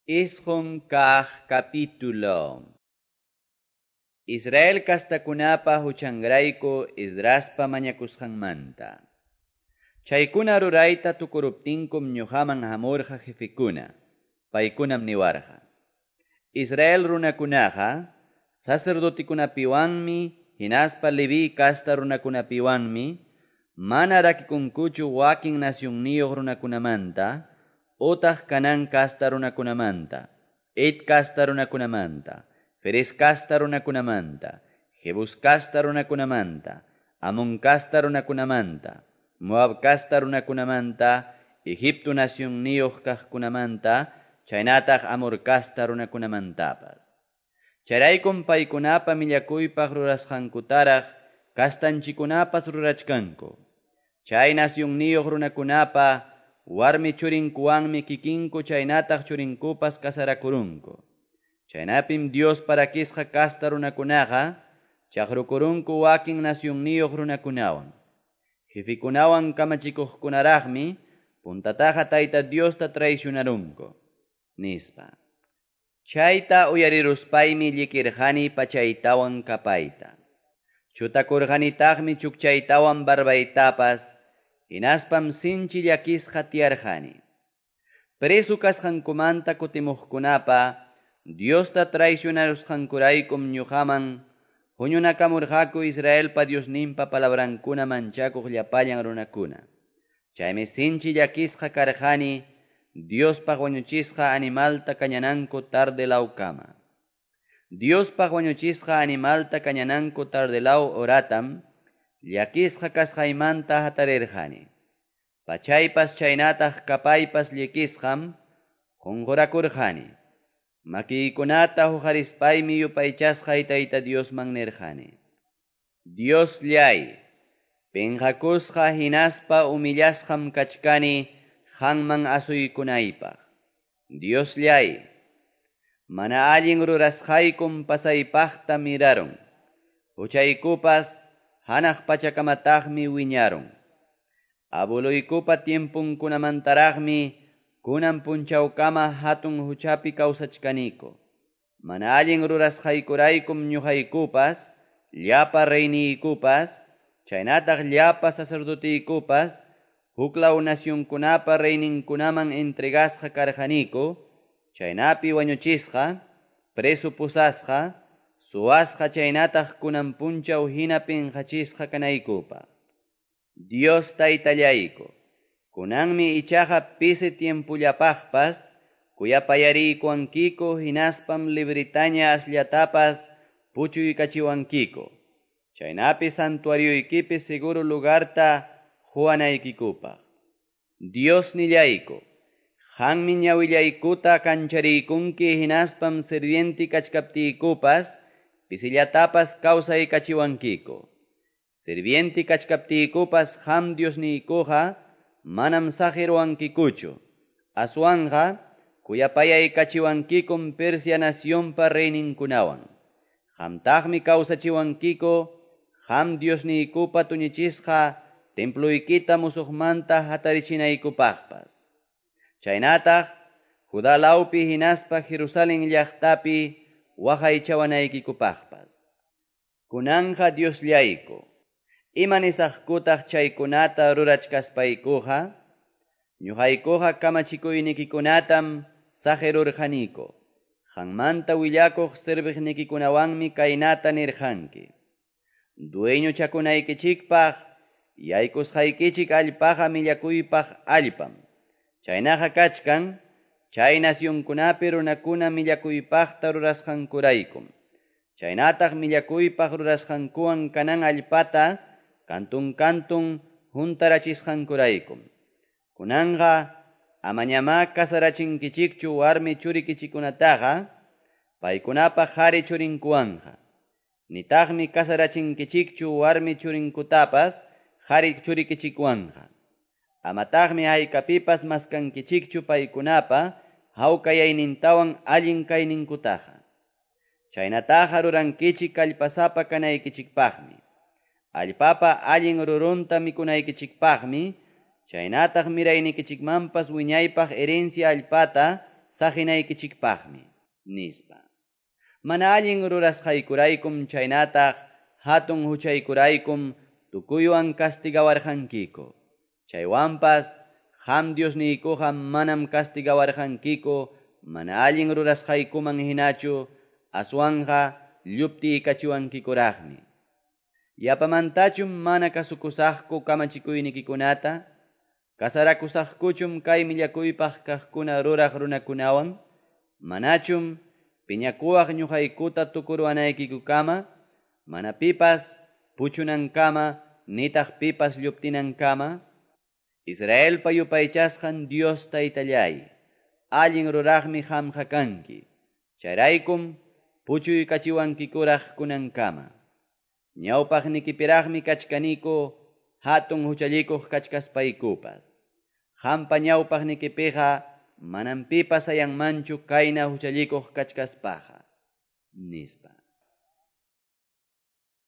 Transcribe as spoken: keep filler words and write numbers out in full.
Isqun kaq capítulo. Israel castakunapa huchangrayku Esdraspa mañakusqanmanta. Chaykuna rurayta tukuruptinkum ñuqaman hamurqa jefekuna, paykunam niwarqa. Israel runakunaqa sacerdotikunapiwanmi hinaspa Leví kasta runakunapiwanmi mana rakikunkuchu wakin nacionniyuq runakunamanta utaq Canaan kasta runakunamanta, Et kasta runakunamanta, Ferez kasta runakunamanta, Jebus kasta runakunamanta, Amon kasta runakunamanta, Moab kasta runakunamanta, Egipto nacionniyuq kaqkunamanta, chaynataq Amor kasta runakunamantapas. Chayraykum paykunapa millakuypaq rurasqankutaraq kastanchikunapas rurachkanku. Chay nacionniyuq runakunapa warmi churinkuwanmi kikinku chaynataq churinkupas kasarakurunku. Chaynapim Dios parakisqa kasta runakunaqa chaqrukurunku wakin nacionniyuq runakunawan. Jefikunawan kamachikuqkunaraqmi puntataqa Tayta Diosta traicionarunku, nispa. Chayta uyariruspaymi llikirqani pachaytawan kapayta. Chutakurqanitaqmi chukchaytawan barbaytapas, hinaspam sinchi llakisqa tiyarqani. Presu kasqankumanta kutimuqkunapa Diosta traicionarusqankuraykum ñuqaman huñunakamurqaku Israelpa Diosninpa palabrankuna manchakuq llapallan runakuna. Chaymi sinchi llakisqa karqani Diospaq wañuchisqa animalta kañananku tardelawkama. Diospaq wañuchisqa animalta kañananku tardelaw oratam llakisqa kasqaymanta hatarirqani. Pachaypas chaynataq kapaypas llikisqam qunqurakurqani. Makiykunata hujarispaymi yupaychasqay Tayta Diosman nirqani. Dios llay, penqakusqa hinaspa umillasqam kachkani qanman asuykunaypaq. Dios llay, mana allin rurasqaykum pasaypaqta miraron. Huchaykupas hanaq pachakamataqmi wiñaron. Abuluykupa tiempunkunamantaraqmi kunan punchawkama hatun huchapi kawsachkaniko. Mana allin rurasqaykuraykum ñuqaykupas, llapa reyniykupas, chaynataq llapa sacerdotiykupas, huklaw nacionkunapa reyninkunaman entregasqa karqaniku, chaynapi wañuchisqa, presu pusasqa, suwasqa chaynataq kunan punchaw hina penqachisqa kanaykupaq. Dios Taytallayku, kunanmi ichaqa pisi tiempullapaqpas, kuyapayariykuwankiku hinaspam libritaña asllatapas puchuykachiwankiku. Chaynapi santuariyuykipi seguro lugarta huanaykikupaq. Dios nillayku, qanmi ñawillaykuta kanchariykunki hinaspam sirvienti kachkaptiykupas, pisillatapas kawsaykachiwankiku. Sirvienti kachkaptiykupas qam Diosniykuqa manam saqiruwankikuchu. Aswanqa kuyapayaykachiwankikum Persia nacionpa reyninkunawan. Qamtaqmi kawsachiwankiku qam Diosniykupa tuñichisqa templuykita musuqmanta hatarichinaykupapas. Chaynataq Judalawpi hinaspa Jerusalén llaqtapi waqaychawanaykikupapas. Kunanqa Dios llayku, imanisaqkutaq chaykunata rurachkaspaykuqa, ñuqaykuqa kamachikuynikikunatam saqirurqaniku. Qanmanta willakuq sirviqnikikunawanmi kaynata nirqanki. Dueño chakunaykichikpaq yaykusqaykichik allpaqa millakuypaq allpam. Chaynaqa kachkan, chay nacionkunapi runakuna millakuypaqta rurasqankuraykum. Chaynataq millakuypaq rurasqankuwan kanan allpata kantun kantun juntarachisqankuraykum. Kunanqa amañama kasarachinkichikchu warmi churikichikunataqa paykunapaq qhari churinkuwanqa. Nitaqmi kasarachinkichikchu warmi churinkutapas qhari churikichikuwanqa. Amataqmi haykapipas maskankichikchu paykunapa hawkayaynintawan allin kayninkutaqa. Chaynataqa rurankichik allpasapa kanaykichikpaqmi. Allpapa allin rurunta mikunaykichikpaqmi, chaynataq miraynikichikmanpas wiñaypaq herencia allpata sajinaykichikpaqmi, nispa. Mana allin rurasqaykuraykum chaynataq hatun huchaykuraykum tukuywan castigawarqankiku. Chaywanpas qam Diosniykuqa manam castigawarqankiku mana allin rurasqaykuman hinachu aswanqa llupti kachiwankikuraqmi. Yapamantachum mana kasukusaqku kamachikuynikikunata, kasarakusaqkuchum kay millakuypaq kaqkuna ruraq runakunawan, manachum piñakuwaq ñuqaykuta tukurwanaykikukama, mana pipas puchunankama nitaq pipas lluptinankama, Israelpa yupaychasqan Dios Taytallay, allin ruraqmi qamqa kanki, chayraykum puchuy kachiwankikuraq kunankama. Ñawpaqnikipiraqmi kachkaniku hatun huchallikuq kachkaspaykupas. Qampa ñawpaqnikipiqa manam pipas ayanmanchu kayna huchallikuq kachkaspaqa, nispa.